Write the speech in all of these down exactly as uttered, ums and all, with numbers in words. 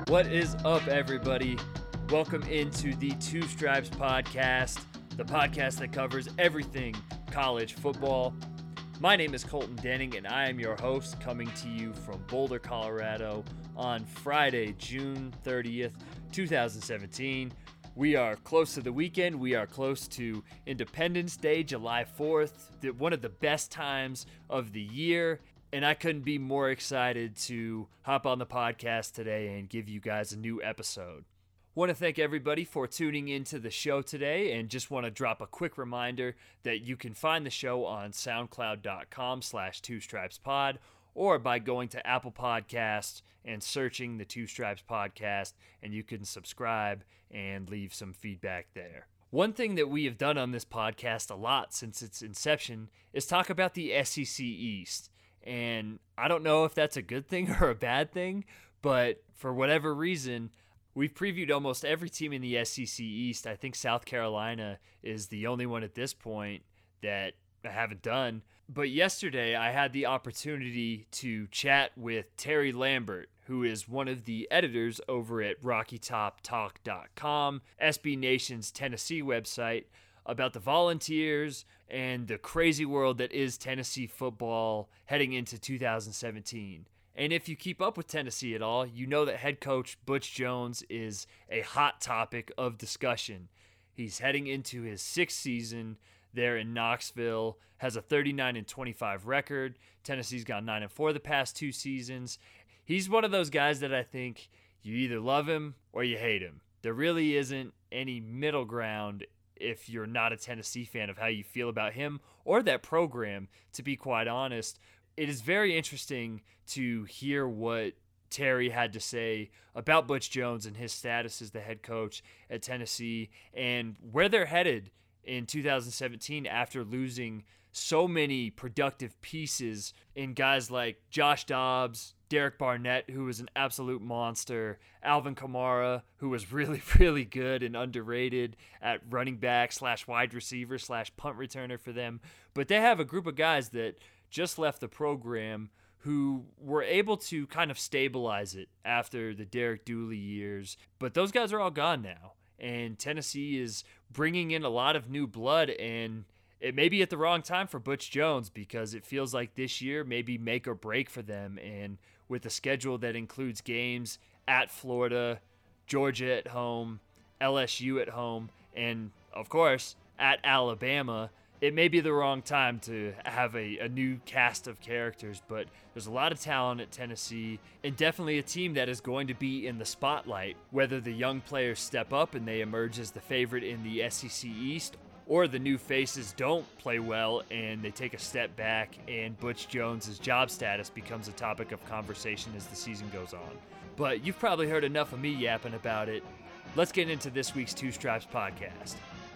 What is up, everybody? Welcome into the Two Stripes Podcast, the podcast that covers everything college football. My name is Colton Denning, and I am your host, coming to you from Boulder, Colorado on Friday, June thirtieth, twenty seventeen. We are close to the weekend. We are close to Independence Day, July fourth, one of the best times of the year. And I couldn't be more excited to hop on the podcast today and give you guys a new episode. Want to thank everybody for tuning into the show today, and just want to drop a quick reminder that you can find the show on soundcloud.com slash two stripes pod, or by going to Apple Podcasts and searching the Two Stripes Podcast, and you can subscribe and leave some feedback there. One thing that we have done on this podcast a lot since its inception is talk about the S E C East. And I don't know if that's a good thing or a bad thing, but for whatever reason, we've previewed almost every team in the S E C East. I think South Carolina is the only one at this point that I haven't done. But yesterday, I had the opportunity to chat with Terry Lambert, who is one of the editors over at Rocky Top Talk dot com, S B Nation's Tennessee website, about the Volunteers and the crazy world that is Tennessee football heading into two thousand seventeen. And if you keep up with Tennessee at all, you know that head coach Butch Jones is a hot topic of discussion. He's heading into his sixth season there in Knoxville, has a thirty-nine and twenty-five record. Tennessee's gone nine and four the past two seasons. He's one of those guys that I think you either love him or you hate him. There really isn't any middle ground if you're not a Tennessee fan of how you feel about him or that program, to be quite honest. It is very interesting to hear what Terry had to say about Butch Jones and his status as the head coach at Tennessee and where they're headed in two thousand seventeen after losing so many productive pieces in guys like Josh Dobbs, Derek Barnett, who was an absolute monster, Alvin Kamara, who was really, really good and underrated at running back slash wide receiver slash punt returner for them. But they have a group of guys that just left the program who were able to kind of stabilize it after the Derek Dooley years. But those guys are all gone now. And Tennessee is bringing in a lot of new blood, and it may be at the wrong time for Butch Jones because it feels like this year may be make or break for them. And with a schedule that includes games at Florida, Georgia at home, L S U at home, and, of course, at Alabama, it may be the wrong time to have a, a new cast of characters, but there's a lot of talent at Tennessee, and definitely a team that is going to be in the spotlight, whether the young players step up and they emerge as the favorite in the S E C East, or the new faces don't play well and they take a step back and Butch Jones' job status becomes a topic of conversation as the season goes on. But you've probably heard enough of me yapping about it. Let's get into this week's Two Stripes Podcast.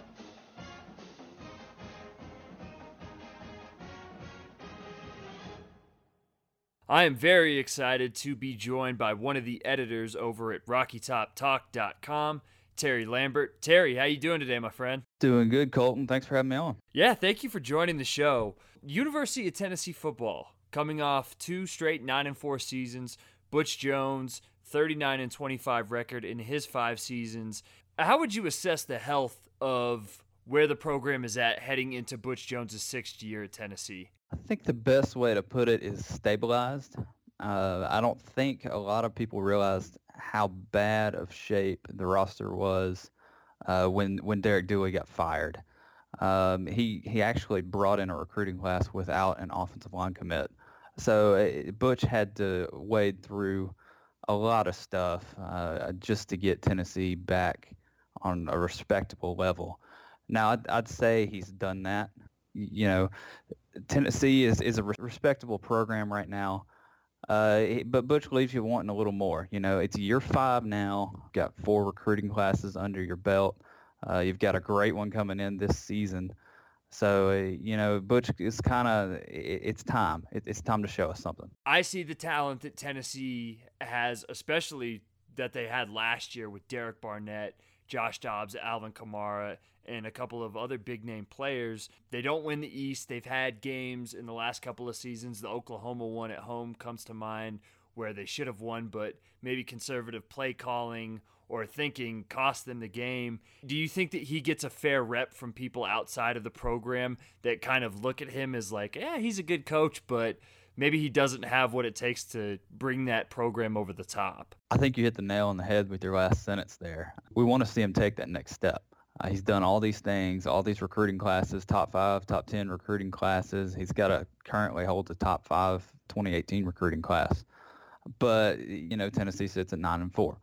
I am very excited to be joined by one of the editors over at Rocky Top Talk dot com, Terry Lambert. Terry, how you doing today, my friend? Doing good, Colton. Thanks for having me on. Yeah, thank you for joining the show. University of Tennessee football, coming off two straight nine and four seasons. Butch Jones, thirty-nine and twenty-five record in his five seasons. How would you assess the health of where the program is at heading into Butch Jones' sixth year at Tennessee? I think the best way to put it is stabilized. Uh, I don't think a lot of people realized how bad of shape the roster was uh, when when Derek Dooley got fired. Um, he he actually brought in a recruiting class without an offensive line commit. So uh, Butch had to wade through a lot of stuff uh, just to get Tennessee back on a respectable level. Now, I'd, I'd say he's done that. You know, Tennessee is, is a respectable program right now, uh, but Butch leaves you wanting a little more. You know, it's year five now. Got four recruiting classes under your belt. Uh, you've got a great one coming in this season. So, uh, you know, Butch is kind of, it, it's time. It, it's time to show us something. I see the talent that Tennessee has, especially that they had last year with Derek Barnett, Josh Dobbs, Alvin Kamara, and a couple of other big-name players. They don't win the East. They've had games in the last couple of seasons. The Oklahoma one at home comes to mind where they should have won, but maybe conservative play calling or thinking cost them the game. Do you think that he gets a fair rep from people outside of the program that kind of look at him as like, yeah, he's a good coach, but maybe he doesn't have what it takes to bring that program over the top? I think you hit the nail on the head with your last sentence there. We want to see him take that next step. Uh, he's done all these things, all these recruiting classes, top five, top ten recruiting classes. He's got a currently holds a top five twenty eighteen recruiting class. But, you know, Tennessee sits at nine and four.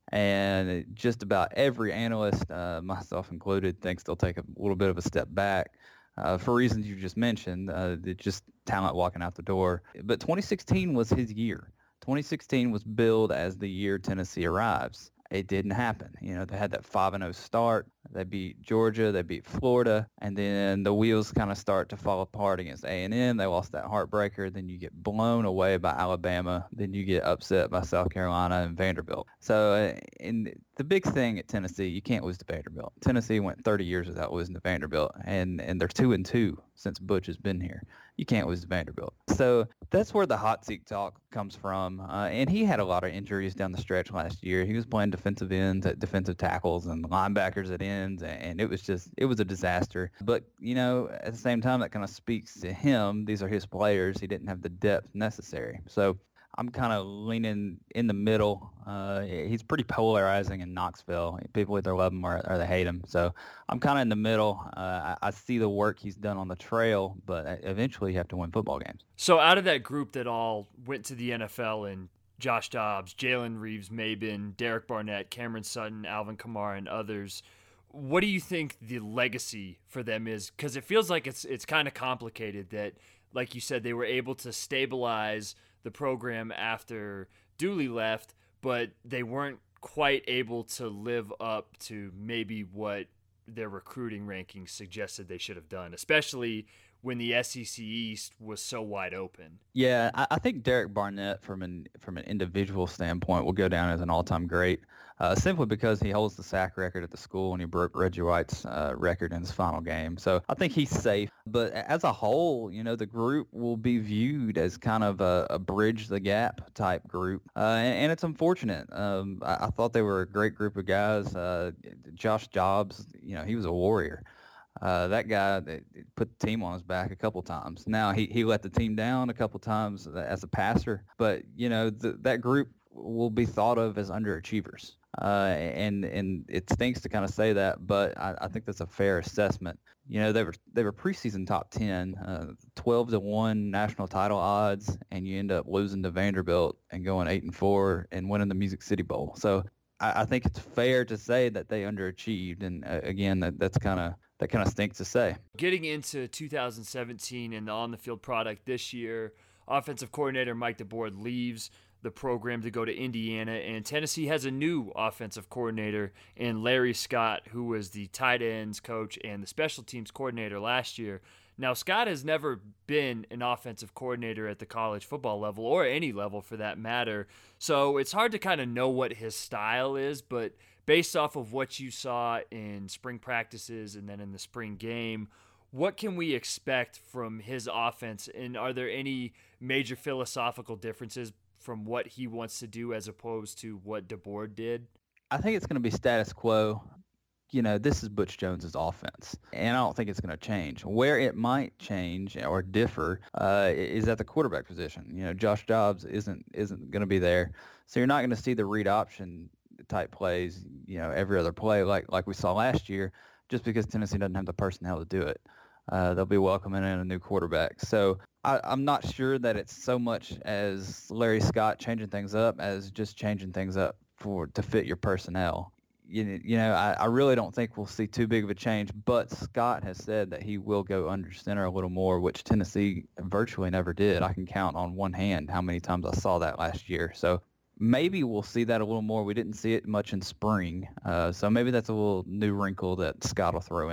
And just about every analyst, uh, myself included, thinks they'll take a little bit of a step back uh, for reasons you just mentioned. Uh, just talent walking out the door. But twenty sixteen was his year. twenty sixteen was billed as the year Tennessee arrives. It didn't happen. You know, they had that five and oh start. They beat Georgia. They beat Florida. And then the wheels kind of start to fall apart against A and M. They lost that heartbreaker. Then you get blown away by Alabama. Then you get upset by South Carolina and Vanderbilt. So uh, in the big thing at Tennessee, you can't lose to Vanderbilt. Tennessee went thirty years without losing to Vanderbilt, and, and they're two and two since Butch has been here. You can't lose to Vanderbilt. So that's where the hot seat talk comes from. Uh, and he had a lot of injuries down the stretch last year. He was playing defensive ends at defensive tackles and linebackers at ends, and it was just, it was a disaster. But, you know, at the same time, that kind of speaks to him. These are his players. He didn't have the depth necessary. So I'm kind of leaning in the middle. Uh, he's pretty polarizing in Knoxville. People either love him or, or they hate him. So I'm kind of in the middle. Uh, I, I see the work he's done on the trail, but eventually you have to win football games. So out of that group that all went to the N F L and Josh Dobbs, Jalen Reeves-Maybin, Derek Barnett, Cameron Sutton, Alvin Kamara, and others, what do you think the legacy for them is? Because it feels like it's it's kind of complicated that, like you said, they were able to stabilize the program after Dooley left, but they weren't quite able to live up to maybe what their recruiting rankings suggested they should have done, especially when the S E C East was so wide open. Yeah, I, I think Derek Barnett, from an from an individual standpoint, will go down as an all-time great, uh, simply because he holds the sack record at the school and he broke Reggie White's uh, record in his final game. So I think he's safe. But as a whole, you know, the group will be viewed as kind of a, a bridge the gap type group, uh, and, and it's unfortunate. Um, I, I thought they were a great group of guys. Uh, Josh Dobbs, you know, he was a warrior. Uh, that guy that put the team on his back a couple times. Now, he, he let the team down a couple times as a passer, but, you know, the, that group will be thought of as underachievers. Uh, and and it stinks to kind of say that, but I, I think that's a fair assessment. You know, they were they were preseason top ten, uh, twelve to one national title odds, and you end up losing to Vanderbilt and going eight and four and winning the Music City Bowl. So I, I think it's fair to say that they underachieved, and uh, again, that, that's kind of that kind of stinks to say. Getting into two thousand seventeen and the on-the-field product this year, offensive coordinator Mike DeBoer leaves the program to go to Indiana, and Tennessee has a new offensive coordinator in Larry Scott, who was the tight ends coach and the special teams coordinator last year. Now, Scott has never been an offensive coordinator at the college football level, or any level for that matter, so it's hard to kind of know what his style is, but based off of what you saw in spring practices and then in the spring game, what can we expect from his offense, and are there any major philosophical differences from what he wants to do as opposed to what DeBoer did? I think it's going to be status quo. You know, this is Butch Jones's offense, and I don't think it's going to change. Where it might change or differ uh, is at the quarterback position. You know, Josh Dobbs isn't isn't going to be there, so you're not going to see the read option type plays, you know, every other play like like we saw last year, just because Tennessee doesn't have the personnel to do it. Uh, they'll be welcoming in a new quarterback. So I, I'm not sure that it's so much as Larry Scott changing things up as just changing things up for to fit your personnel. You, you know, I, I really don't think we'll see too big of a change, but Scott has said that he will go under center a little more, which Tennessee virtually never did. I can count on one hand how many times I saw that last year. So maybe we'll see that a little more. We didn't see it much in spring, uh, so maybe that's a little new wrinkle that Scott will throw in.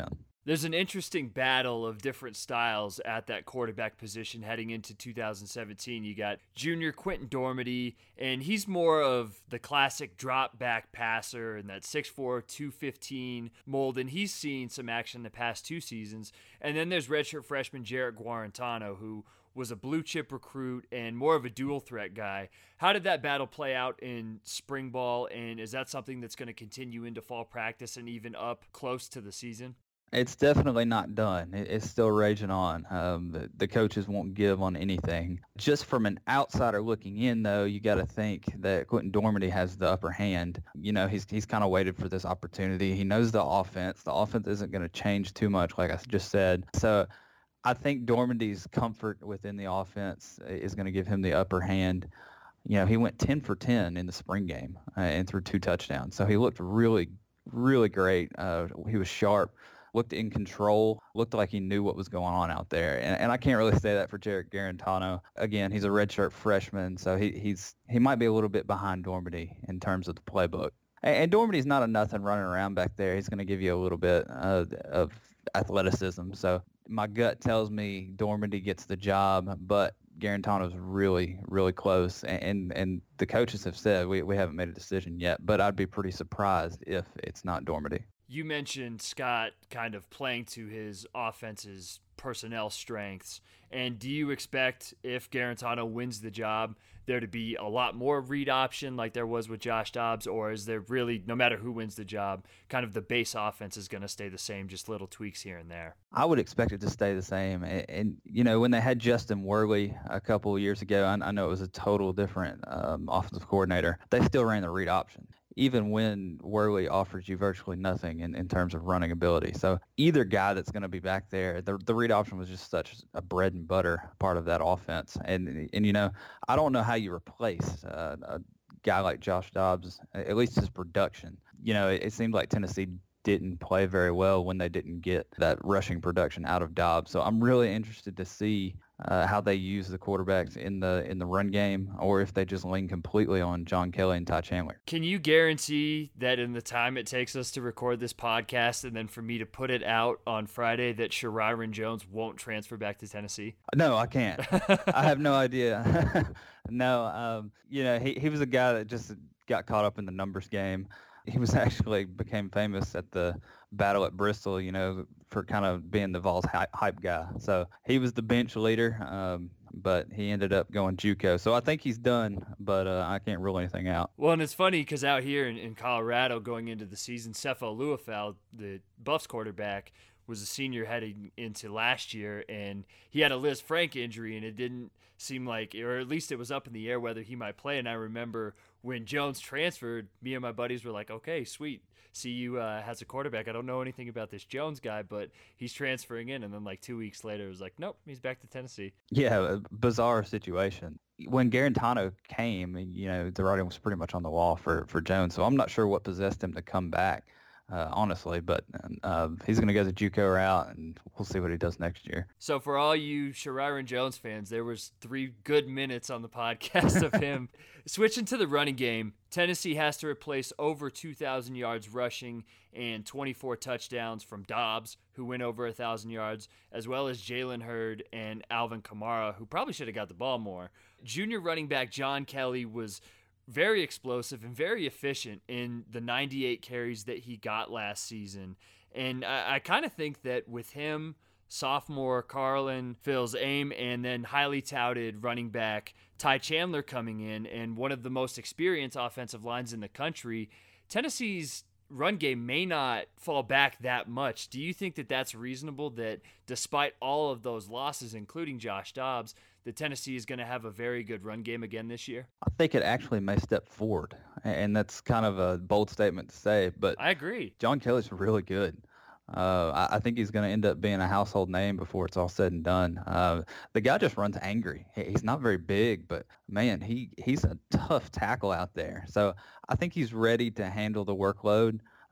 There's an interesting battle of different styles at that quarterback position heading into two thousand seventeen. You got junior Quentin Dormady, and he's more of the classic drop back passer and that six four, two fifteen mold, and he's seen some action the past two seasons. And then there's redshirt freshman Jarrett Guarantano, who was a blue chip recruit and more of a dual threat guy. How did that battle play out in spring ball, and is that something that's going to continue into fall practice and even up close to the season? It's definitely not done. It's still raging on. Um, the, the coaches won't give on anything. Just from an outsider looking in, though, you got to think that Quentin Dormady has the upper hand. You know, he's he's kind of waited for this opportunity. He knows the offense. The offense isn't going to change too much, like I just said. So I think Dormady's comfort within the offense is going to give him the upper hand. You know, he went ten for ten in the spring game uh, and threw two touchdowns. So he looked really, really great. Uh, he was sharp. Looked in control, looked like he knew what was going on out there. And, and I can't really say that for Jarrett Guarantano. Again, he's a redshirt freshman, so he, he's he might be a little bit behind Dormady in terms of the playbook. And, and Dormady's not a nothing running around back there. He's going to give you a little bit uh, of athleticism. So my gut tells me Dormady gets the job, but Guarantano's really, really close. And, and, and the coaches have said we, we haven't made a decision yet, but I'd be pretty surprised if it's not Dormady. You mentioned Scott kind of playing to his offense's personnel strengths. And do you expect, if Guarantano wins the job, there to be a lot more read option like there was with Josh Dobbs? Or is there really, no matter who wins the job, kind of the base offense is going to stay the same, just little tweaks here and there? I would expect it to stay the same. And, and you know, when they had Justin Worley a couple of years ago, I, I know it was a total different um, offensive coordinator. They still ran the read option, even when Worley offers you virtually nothing in, in terms of running ability. So either guy that's going to be back there, the, the read option was just such a bread and butter part of that offense. And, and you know, I don't know how you replace uh, a guy like Josh Dobbs, at least his production. You know, it, it seemed like Tennessee didn't play very well when they didn't get that rushing production out of Dobbs. So I'm really interested to see uh, how they use the quarterbacks in the in the run game, or if they just lean completely on John Kelly and Ty Chandler. Can you guarantee that in the time it takes us to record this podcast and then for me to put it out on Friday that Shariron Jones won't transfer back to Tennessee? No, I can't. I have no idea. no, um, you know, he, he was a guy that just got caught up in the numbers game. He was actually became famous at the battle at Bristol, you know, for kind of being the Vols hype guy. So he was the bench leader, um, but he ended up going JUCO. So I think he's done, but uh, I can't rule anything out. Well, and it's funny because out here in, in Colorado going into the season, Sefo Luafau, the Buffs quarterback, was a senior heading into last year, and he had a Liz Frank injury, and it didn't seem like, or at least it was up in the air whether he might play. And I remember when Jones transferred, me and my buddies were like, okay, sweet. C U uh, has a quarterback. I don't know anything about this Jones guy, but he's transferring in. And then like two weeks later, it was like, nope, he's back to Tennessee. Yeah, a bizarre situation. When Guarantano came, you know, the writing was pretty much on the wall for, for Jones. So I'm not sure what possessed him to come back. Uh, honestly, but uh, he's going to go the JUCO route, and we'll see what he does next year. So for all you Shariron Jones fans, there was three good minutes on the podcast of him. Switching to the running game, Tennessee has to replace over two thousand yards rushing and twenty-four touchdowns from Dobbs, who went over one thousand yards, as well as Jalen Hurd and Alvin Kamara, who probably should have got the ball more. Junior running back John Kelly was very explosive and very efficient in the ninety-eight carries that he got last season. And I, I kind of think that with him, sophomore Carlin Phil's aim, and then highly touted running back Ty Chandler coming in, and one of the most experienced offensive lines in the country, Tennessee's run game may not fall back that much. Do you think that that's reasonable, that despite all of those losses, including Josh Dobbs, that Tennessee is going to have a very good run game again this year? I think it actually may step forward, and that's kind of a bold statement to say, but I agree. John Kelly's really good. Uh, I, I think he's going to end up being a household name before it's all said and done. Uh, the guy just runs angry. He, he's not very big, but man, he, he's a tough tackle out there. So I think he's ready to handle the workload.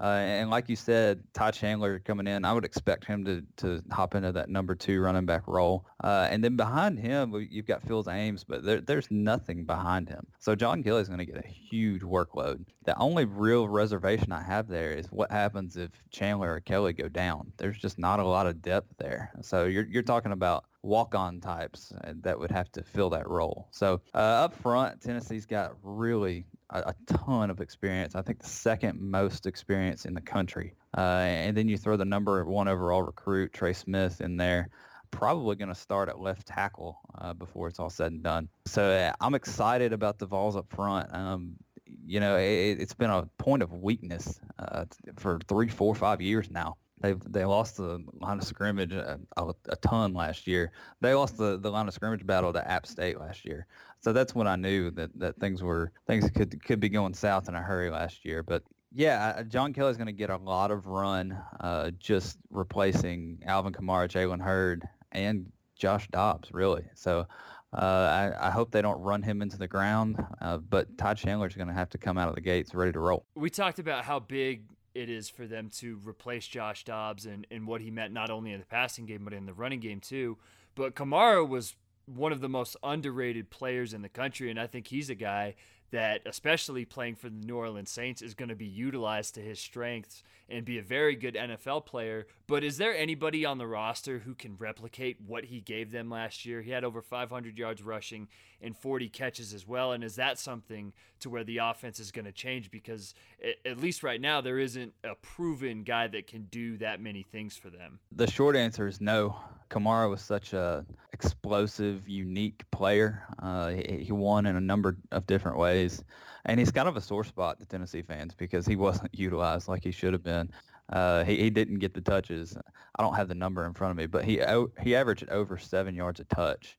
Uh, and like you said, Ty Chandler coming in, I would expect him to, to hop into that number two running back role. Uh, and then behind him, you've got Phil Ames, but there, there's nothing behind him. So John Kelly's going to get a huge workload. The only real reservation I have there is what happens if Chandler or Kelly go down. There's just not a lot of depth there. So you're you're talking about walk-on types that would have to fill that role. So uh, up front, Tennessee's got really a, a ton of experience. I think the second most experience in the country. Uh, and then you throw the number one overall recruit, Trey Smith, in there. Probably going to start at left tackle uh, before it's all said and done. So uh, I'm excited about the Vols up front. Um, you know, it, it's been a point of weakness uh, for three, four, five years now. They they lost the line of scrimmage a, a, a ton last year. They lost the, the line of scrimmage battle to App State last year. So that's when I knew that, that things were things could could be going south in a hurry last year. But yeah, John Kelly's going to get a lot of run, uh, just replacing Alvin Kamara, Jalen Hurd, and Josh Dobbs, really. So uh, I, I hope they don't run him into the ground. Uh, but Ty Chandler's going to have to come out of the gates ready to roll. We talked about how big it is for them to replace Josh Dobbs and, and what he meant not only in the passing game but in the running game too. But Kamara was one of the most underrated players in the country, and I think he's a guy that, especially playing for the New Orleans Saints, is going to be utilized to his strengths and be a very good N F L player. But is there anybody on the roster who can replicate what he gave them last year? He had over five hundred yards rushing and forty catches as well. And is that something to where the offense is going to change? Because at least right now, there isn't a proven guy that can do that many things for them. The short answer is no. Kamara was such a explosive, unique player. Uh, he, he won in a number of different ways. And he's kind of a sore spot to Tennessee fans because he wasn't utilized like he should have been. Uh, he, he didn't get the touches. I don't have the number in front of me, but he he averaged over seven yards a touch.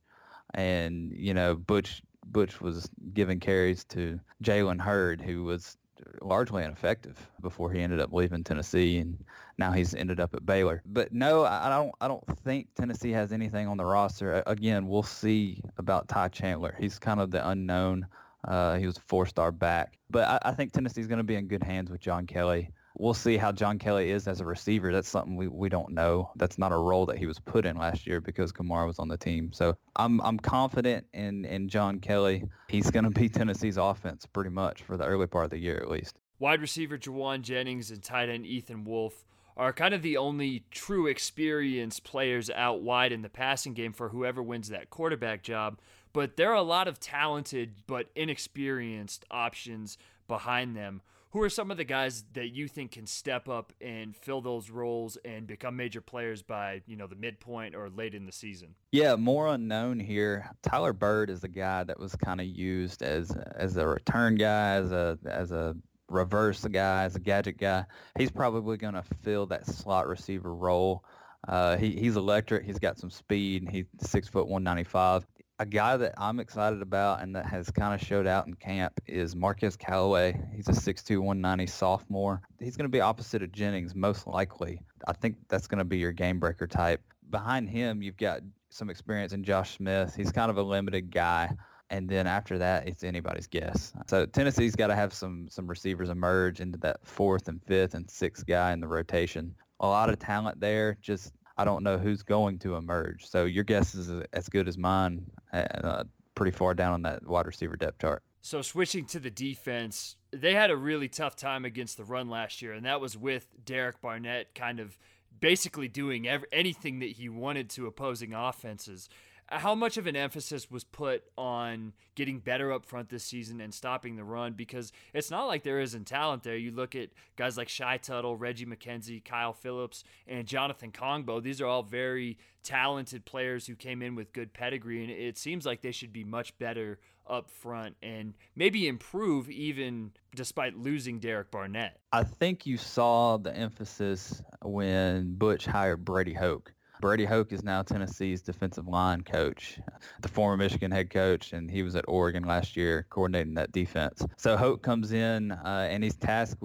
And, you know, Butch Butch was giving carries to Jalen Hurd, who was largely ineffective before he ended up leaving Tennessee, and now he's ended up at Baylor. But no, I don't I don't think Tennessee has anything on the roster. Again, we'll see about Ty Chandler. He's kind of the unknown. Uh, he was a four-star back. But I, I think Tennessee's going to be in good hands with John Kelly. We'll see how John Kelly is as a receiver. That's something we, we don't know. That's not a role that he was put in last year because Kamara was on the team. So I'm I'm confident in, in John Kelly. He's going to be Tennessee's offense pretty much for the early part of the year at least. Wide receiver Juwan Jennings and tight end Ethan Wolf are kind of the only true experienced players out wide in the passing game for whoever wins that quarterback job. But there are a lot of talented but inexperienced options behind them. Who are some of the guys that you think can step up and fill those roles and become major players by, you know, the midpoint or late in the season? Yeah, more unknown here. Tyler Bird is the guy that was kind of used as as a return guy, as a as a reverse guy, as a gadget guy. He's probably going to fill that slot receiver role. Uh, he he's electric. He's got some speed. He's six foot one ninety five. A guy that I'm excited about and that has kind of showed out in camp is Marquez Callaway. He's a six two, one ninety sophomore. He's going to be opposite of Jennings, most likely. I think that's going to be your game breaker type. Behind him, you've got some experience in Josh Smith. He's kind of a limited guy. And then after that, it's anybody's guess. So Tennessee's got to have some some receivers emerge into that fourth and fifth and sixth guy in the rotation. A lot of talent there, just I don't know who's going to emerge. So your guess is as good as mine, uh, pretty far down on that wide receiver depth chart. So switching to the defense, they had a really tough time against the run last year, and that was with Derek Barnett kind of basically doing every, anything that he wanted to opposing offenses. How much of an emphasis was put on getting better up front this season and stopping the run? Because it's not like there isn't talent there. You look at guys like Shy Tuttle, Reggie McKenzie, Kyle Phillips, and Jonathan Kongbo. These are all very talented players who came in with good pedigree, and it seems like they should be much better up front and maybe improve even despite losing Derek Barnett. I think you saw the emphasis when Butch hired Brady Hoke. Brady Hoke is now Tennessee's defensive line coach, the former Michigan head coach, and he was at Oregon last year coordinating that defense. So Hoke comes in, uh, and he's tasked with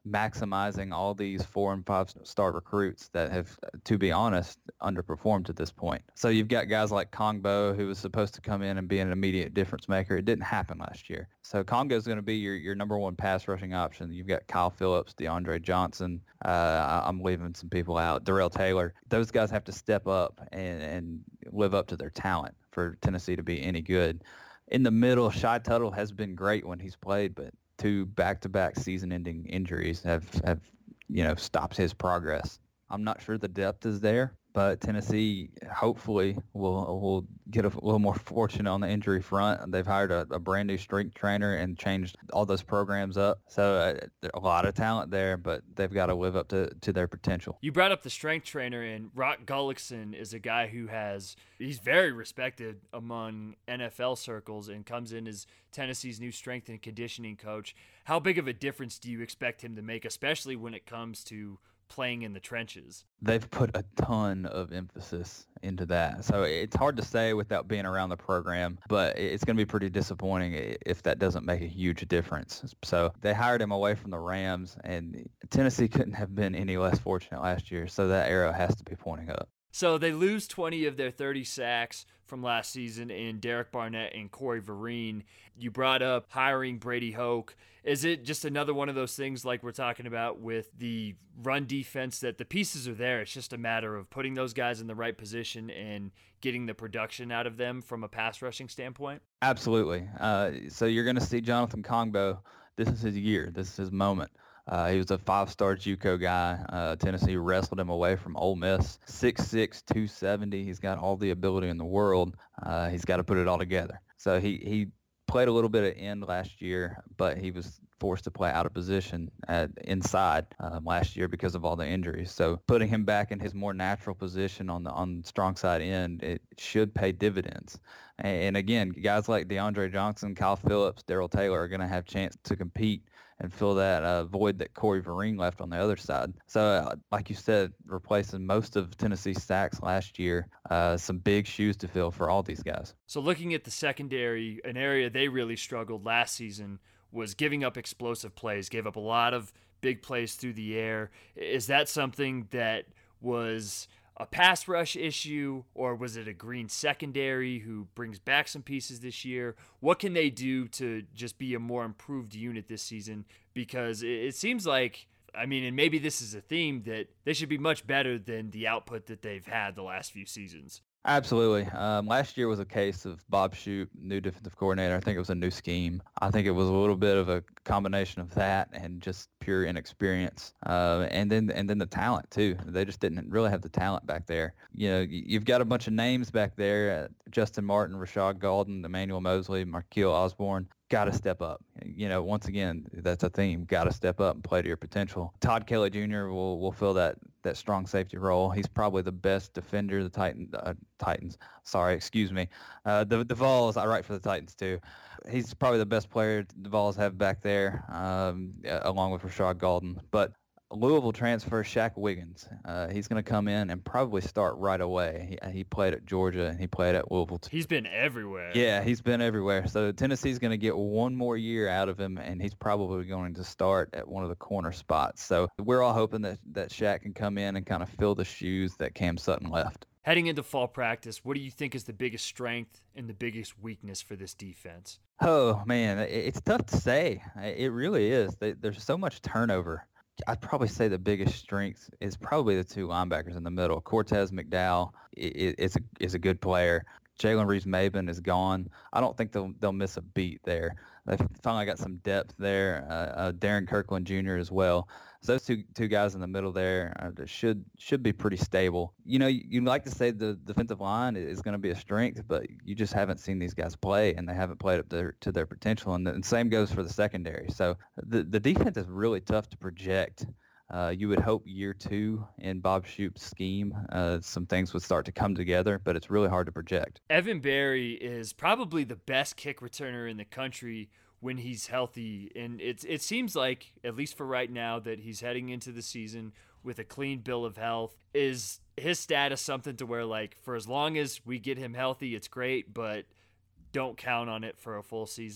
maximizing all these four and five star recruits that have, to be honest, underperformed to this point. So you've got guys like Kongbo, who was supposed to come in and be an immediate difference maker. It didn't happen last year. So Kongo is going to be your, your number one pass rushing option. You've got Kyle Phillips, DeAndre Johnson. Uh, I'm leaving some people out. Darrell Taylor. Those guys have to step up and, and live up to their talent for Tennessee to be any good. In the middle, Shy Tuttle has been great when he's played, but two back-to-back season-ending injuries have, have, you know, stopped his progress. I'm not sure the depth is there, but Tennessee hopefully will will get a little more fortunate on the injury front. They've hired a, a brand new strength trainer and changed all those programs up. So uh, there's a lot of talent there, but they've got to live up to, to their potential. You brought up the strength trainer, and Rock Gullickson is a guy who has he's very respected among N F L circles and comes in as Tennessee's new strength and conditioning coach. How big of a difference do you expect him to make, especially when it comes to playing in the trenches? They've put a ton of emphasis into that. So it's hard to say without being around the program, but it's going to be pretty disappointing if that doesn't make a huge difference. So they hired him away from the Rams, and Tennessee couldn't have been any less fortunate last year. So that arrow has to be pointing up. So they lose twenty of their thirty sacks from last season in Derek Barnett and Corey Vereen. You brought up hiring Brady Hoke. Is it just another one of those things like we're talking about with the run defense that the pieces are there? It's just a matter of putting those guys in the right position and getting the production out of them from a pass rushing standpoint? Absolutely. Uh, so you're going to see Jonathan Kongbo. This is his year. This is his moment. Uh, he was a five-star JUCO guy. Uh, Tennessee wrestled him away from Ole Miss. six six, two seventy. He's got all the ability in the world. Uh, he's got to put it all together. So he, he played a little bit of end last year, but he was forced to play out of position at inside um, last year because of all the injuries. So putting him back in his more natural position on the on strong side end, it should pay dividends. And, and again, guys like DeAndre Johnson, Kyle Phillips, Darrell Taylor are going to have a chance to compete and fill that uh, void that Corey Vereen left on the other side. So, uh, like you said, replacing most of Tennessee's sacks last year, uh, some big shoes to fill for all these guys. So looking at the secondary, an area they really struggled last season was giving up explosive plays, gave up a lot of big plays through the air. Is that something that was a pass rush issue, or was it a green secondary who brings back some pieces this year? What can they do to just be a more improved unit this season? Because it seems like, I mean, and maybe this is a theme, that they should be much better than the output that they've had the last few seasons. Absolutely. Um, last year was a case of Bob Shoop, new defensive coordinator. I think it was a new scheme. I think it was a little bit of a combination of that and just pure inexperience. Uh, and then and then the talent, too. They just didn't really have the talent back there. You know, you've got a bunch of names back there, uh, Justin Martin, Rashad Golden, Emmanuel Mosley, Markeel Osborne. Got to step up. You know, once again, that's a theme. Got to step up and play to your potential. Todd Kelly Junior will will fill that that strong safety role. He's probably the best defender the Titan, uh, Titans. Sorry, excuse me. Uh, the the Vols. I write for the Titans too. He's probably the best player the Vols have back there, um, along with Rashad Golden. But Louisville transfer Shaq Wiggins. Uh, he's going to come in and probably start right away. He, he played at Georgia and he played at Louisville too. He's been everywhere. Yeah, he's been everywhere. So Tennessee's going to get one more year out of him, and he's probably going to start at one of the corner spots. So we're all hoping that, that Shaq can come in and kind of fill the shoes that Cam Sutton left. Heading into fall practice, what do you think is the biggest strength and the biggest weakness for this defense? Oh, man, it's tough to say. It really is. There's so much turnover. I'd probably say the biggest strength is probably the two linebackers in the middle. Cortez McDowell is a, is a good player. Jalen Reeves-Maben is gone. I don't think they'll they'll miss a beat there. They've finally got some depth there. Uh, uh, Darren Kirkland Junior as well. So those two two guys in the middle there uh, should should be pretty stable. You know, you'd like to say the defensive line is going to be a strength, but you just haven't seen these guys play, and they haven't played up their, to their potential. And the and same goes for the secondary. So the the defense is really tough to project. Uh, you would hope year two in Bob Shoop's scheme, uh, some things would start to come together, but it's really hard to project. Evan Berry is probably the best kick returner in the country when he's healthy, and it's it seems like, at least for right now, that he's heading into the season with a clean bill of health. Is his status something to where, like, for as long as we get him healthy, it's great, but don't count on it for a full season?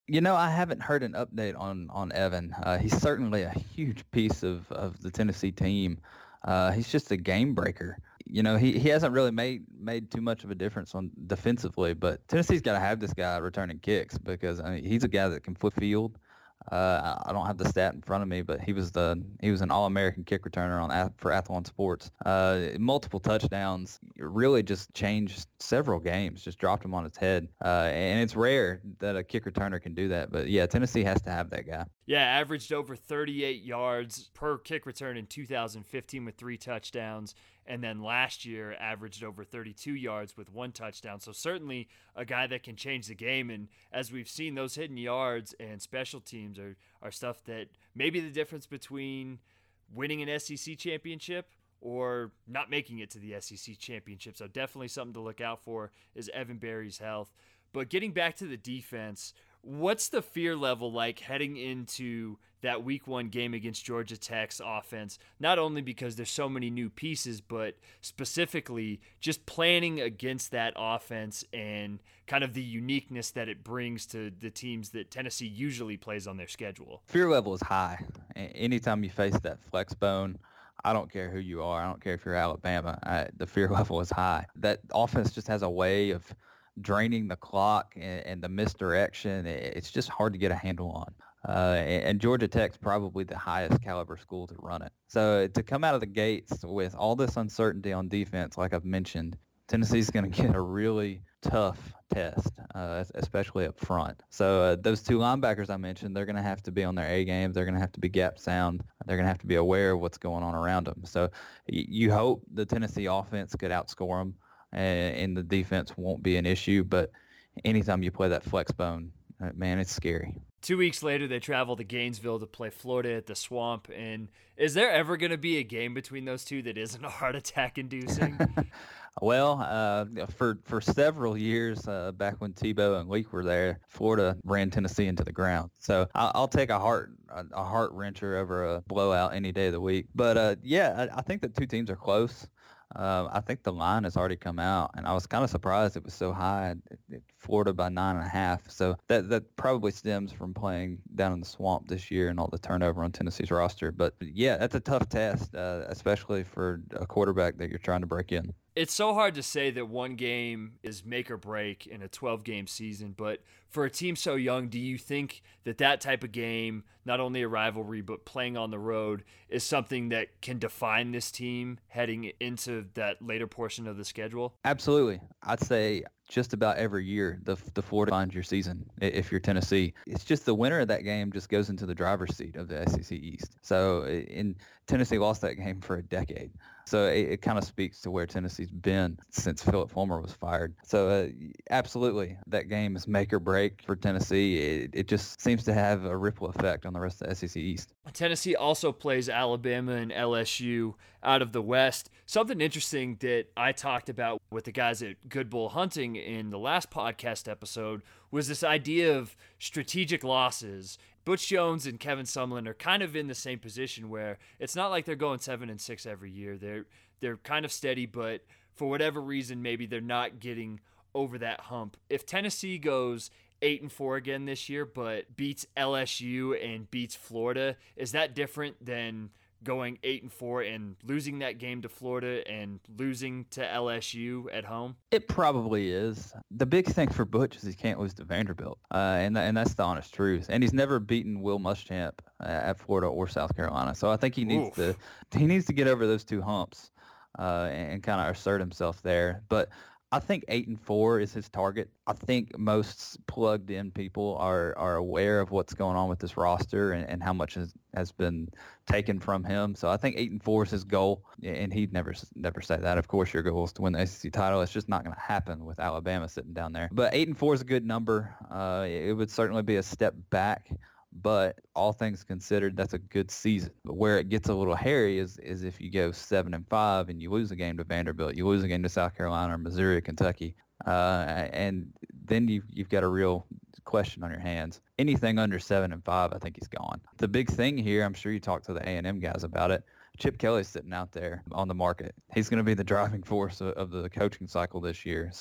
You know, I haven't heard an update on on Evan. Uh, he's certainly a huge piece of, of the Tennessee team. Uh, he's just a game breaker. You know, he, he hasn't really made made too much of a difference on defensively, but Tennessee's got to have this guy returning kicks because I mean, he's a guy that can flip field. Uh, I don't have the stat in front of me, but he was the he was an All-American kick returner on for Athlon Sports. Uh, multiple touchdowns, really just changed several games, just dropped him on its head. Uh, and it's rare that a kick returner can do that. But yeah, Tennessee has to have that guy. Yeah, averaged over thirty-eight yards per kick return in two thousand fifteen with three touchdowns. And then last year averaged over thirty-two yards with one touchdown. So certainly a guy that can change the game. And as we've seen, those hidden yards and special teams are, are stuff that may be the difference between winning an S E C championship or not making it to the S E C championship. So definitely something to look out for is Evan Berry's health. But getting back to the defense, what's the fear level like heading into that week one game against Georgia Tech's offense? Not only because there's so many new pieces, but specifically just planning against that offense and kind of the uniqueness that it brings to the teams that Tennessee usually plays on their schedule. Fear level is high. Anytime you face that flex bone, I don't care who you are. I don't care if you're Alabama. I, the fear level is high. That offense just has a way of draining the clock and, and the misdirection. It's just hard to get a handle on. Uh, and, and Georgia Tech's probably the highest caliber school to run it. So to come out of the gates with all this uncertainty on defense, like I've mentioned, Tennessee's going to get a really tough test, uh, especially up front. So uh, those two linebackers I mentioned, they're going to have to be on their A games. They're going to have to be gap sound. They're going to have to be aware of what's going on around them. So y- you hope the Tennessee offense could outscore them and, and the defense won't be an issue. But anytime you play that flex bone, uh, man, it's scary. Two weeks later, they travel to Gainesville to play Florida at the Swamp. And is there ever going to be a game between those two that isn't a heart attack inducing? Well, uh, for for several years, uh, back when Tebow and Leak were there, Florida ran Tennessee into the ground. So I'll, I'll take a heart a, a heart wrencher over a blowout any day of the week. But uh, yeah, I, I think the two teams are close. Uh, I think the line has already come out, and I was kind of surprised it was so high. It, it, Florida by nine and a half. So that that probably stems from playing down in the Swamp this year and all the turnover on Tennessee's roster. But yeah, that's a tough test, uh, especially for a quarterback that you're trying to break in. It's so hard to say that one game is make or break in a twelve-game season, but for a team so young, do you think that that type of game, not only a rivalry, but playing on the road, is something that can define this team heading into that later portion of the schedule? Absolutely. I'd say just about every year the the Florida finds your season if you're Tennessee. It's just the winner of that game just goes into the driver's seat of the S E C East. So in Tennessee lost that game for a decade. So it, it kind of speaks to where Tennessee's been since Philip Fulmer was fired. So uh, absolutely, that game is make or break for Tennessee. It, it just seems to have a ripple effect on the rest of the S E C East. Tennessee also plays Alabama and L S U out of the West. Something interesting that I talked about with the guys at Good Bull Hunting in the last podcast episode was this idea of strategic losses. Butch Jones and Kevin Sumlin are kind of in the same position where it's not like they're going seven and six every year. They're they're kind of steady, but for whatever reason, maybe they're not getting over that hump. If Tennessee goes eight and four again this year, but beats L S U and beats Florida, is that different than going eight and four and losing that game to Florida and losing to L S U at home? It probably is. The big thing for Butch is he can't lose to Vanderbilt, uh, and and that's the honest truth. And he's never beaten Will Muschamp uh, at Florida or South Carolina, so I think he needs Oof. to he needs to get over those two humps uh, and, and kind of assert himself there. But I think eight and four is his target. I think most plugged-in people are, are aware of what's going on with this roster and, and how much has, has been taken from him. So I think eight and four is his goal, and he'd never never say that. Of course, your goal is to win the S E C title. It's just not going to happen with Alabama sitting down there. But eight and four is a good number. Uh, it would certainly be a step back. But all things considered, that's a good season. But where it gets a little hairy is is if you go seven and five and you lose a game to Vanderbilt, you lose a game to South Carolina or Missouri or Kentucky, uh, and then you've you've got a real question on your hands. Anything under seven and five, I think he's gone. The big thing here, I'm sure you talked to the A and M guys about it. Chip Kelly's sitting out there on the market. He's going to be the driving force of, of the coaching cycle this year. So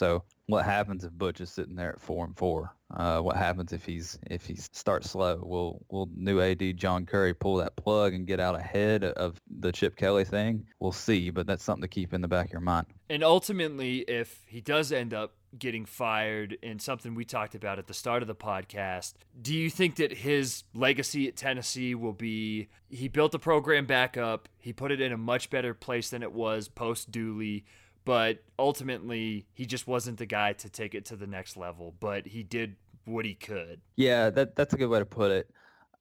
what happens if Butch is sitting there at four and four? Uh, what happens if he's if he starts slow? Will will new A D John Curry pull that plug and get out ahead of the Chip Kelly thing? We'll see, but that's something to keep in the back of your mind. And ultimately, if he does end up getting fired, and something we talked about at the start of the podcast, do you think that his legacy at Tennessee will be he built the program back up, he put it in a much better place than it was post-Dooley, but ultimately he just wasn't the guy to take it to the next level, but he did what he could? Yeah, that that's a good way to put it.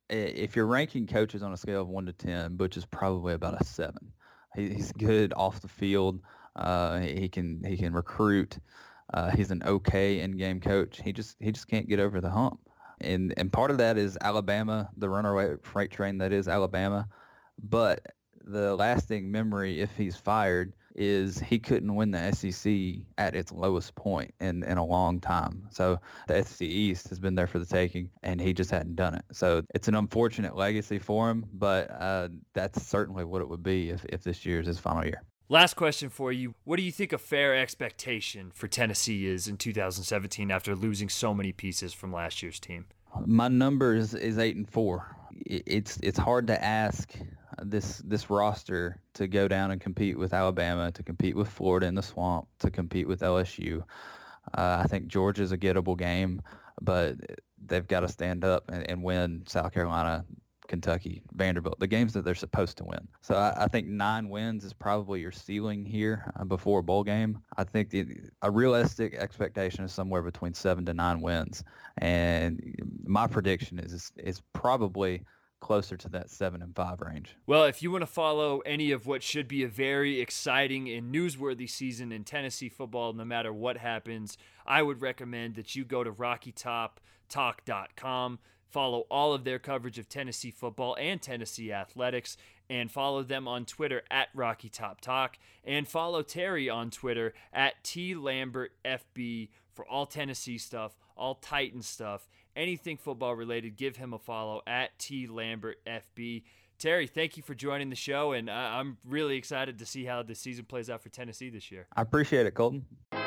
If you're ranking coaches on a scale of one to ten, Butch is probably about a seven. He, he's good off the field. Uh, he can he can recruit. Uh, he's an okay in-game coach. He just he just can't get over the hump. And and part of that is Alabama, the runaway freight train that is Alabama. But the lasting memory, if he's fired, is he couldn't win the S E C at its lowest point in, in a long time. So the S E C East has been there for the taking, and he just hadn't done it. So it's an unfortunate legacy for him, but uh, that's certainly what it would be if, if this year is his final year. Last question for you. What do you think a fair expectation for Tennessee is in two thousand seventeen after losing so many pieces from last year's team? My number is, is eight and four. It's it's hard to ask this this roster to go down and compete with Alabama, to compete with Florida in the Swamp, to compete with L S U. Uh, I think Georgia's a gettable game, but they've got to stand up and, and win South Carolina, Kentucky, Vanderbilt, the games that they're supposed to win. So I, I think nine wins is probably your ceiling here uh, before a bowl game. I think the, a realistic expectation is somewhere between seven to nine wins. And my prediction is is probably closer to that seven and five range. Well, if you want to follow any of what should be a very exciting and newsworthy season in Tennessee football, no matter what happens, I would recommend that you go to Rocky Top Talk dot com. Follow all of their coverage of Tennessee football and Tennessee athletics, and follow them on Twitter at Rocky Top Talk, and follow Terry on Twitter at T Lambert F B for all Tennessee stuff, all Titan stuff, anything football related. Give him a follow at T Lambert F B. Terry, thank you for joining the show, and I'm really excited to see how the season plays out for Tennessee this year. I appreciate it, Colton.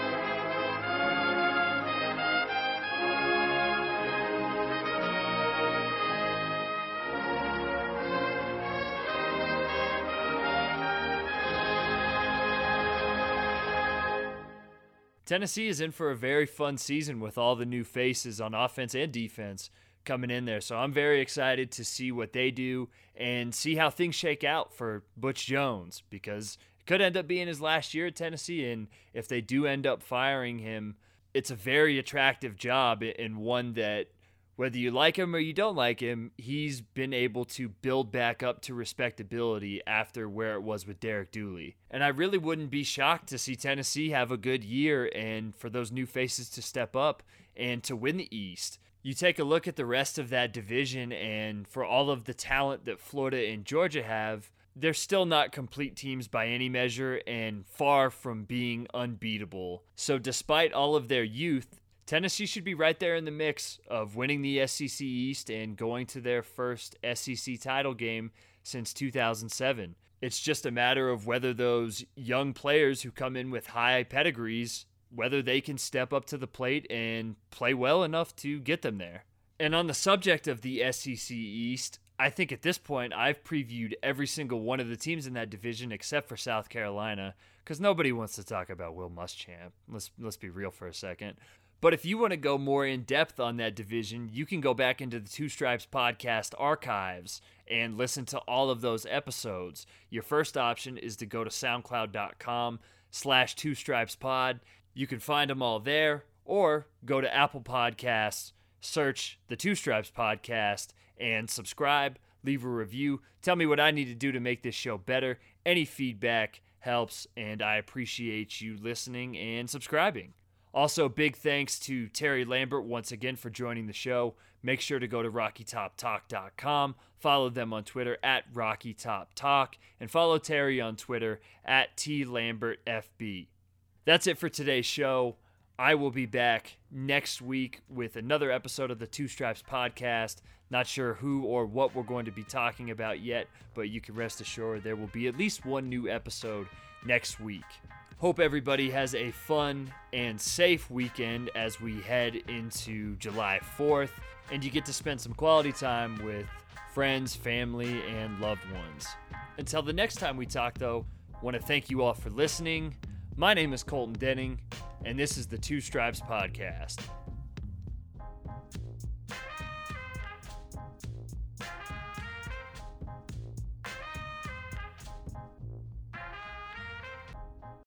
Tennessee is in for a very fun season with all the new faces on offense and defense coming in there. So I'm very excited to see what they do and see how things shake out for Butch Jones, because it could end up being his last year at Tennessee. And if they do end up firing him, it's a very attractive job, and one that, whether you like him or you don't like him, he's been able to build back up to respectability after where it was with Derek Dooley. And I really wouldn't be shocked to see Tennessee have a good year and for those new faces to step up and to win the East. You take a look at the rest of that division, and for all of the talent that Florida and Georgia have, they're still not complete teams by any measure and far from being unbeatable. So despite all of their youth, Tennessee should be right there in the mix of winning the S E C East and going to their first S E C title game since two thousand seven. It's just a matter of whether those young players who come in with high pedigrees, whether they can step up to the plate and play well enough to get them there. And on the subject of the S E C East, I think at this point I've previewed every single one of the teams in that division except for South Carolina, because nobody wants to talk about Will Muschamp. Let's let's be real for a second. But if you want to go more in depth on that division, you can go back into the Two Stripes podcast archives and listen to all of those episodes. Your first option is to go to soundcloud.com slash two stripes pod. You can find them all there, or go to Apple Podcasts, search the Two Stripes podcast, and subscribe, leave a review. Tell me what I need to do to make this show better. Any feedback helps, and I appreciate you listening and subscribing. Also, big thanks to Terry Lambert once again for joining the show. Make sure to go to Rocky Top Talk dot com, follow them on Twitter at Rocky Top Talk, and follow Terry on Twitter at T Lambert F B. That's it for today's show. I will be back next week with another episode of the Two Stripes podcast. Not sure who or what we're going to be talking about yet, but you can rest assured there will be at least one new episode next week. Hope everybody has a fun and safe weekend as we head into July fourth, and you get to spend some quality time with friends, family, and loved ones. Until the next time we talk, though, I want to thank you all for listening. My name is Colton Denning, and this is the Two Stripes Podcast.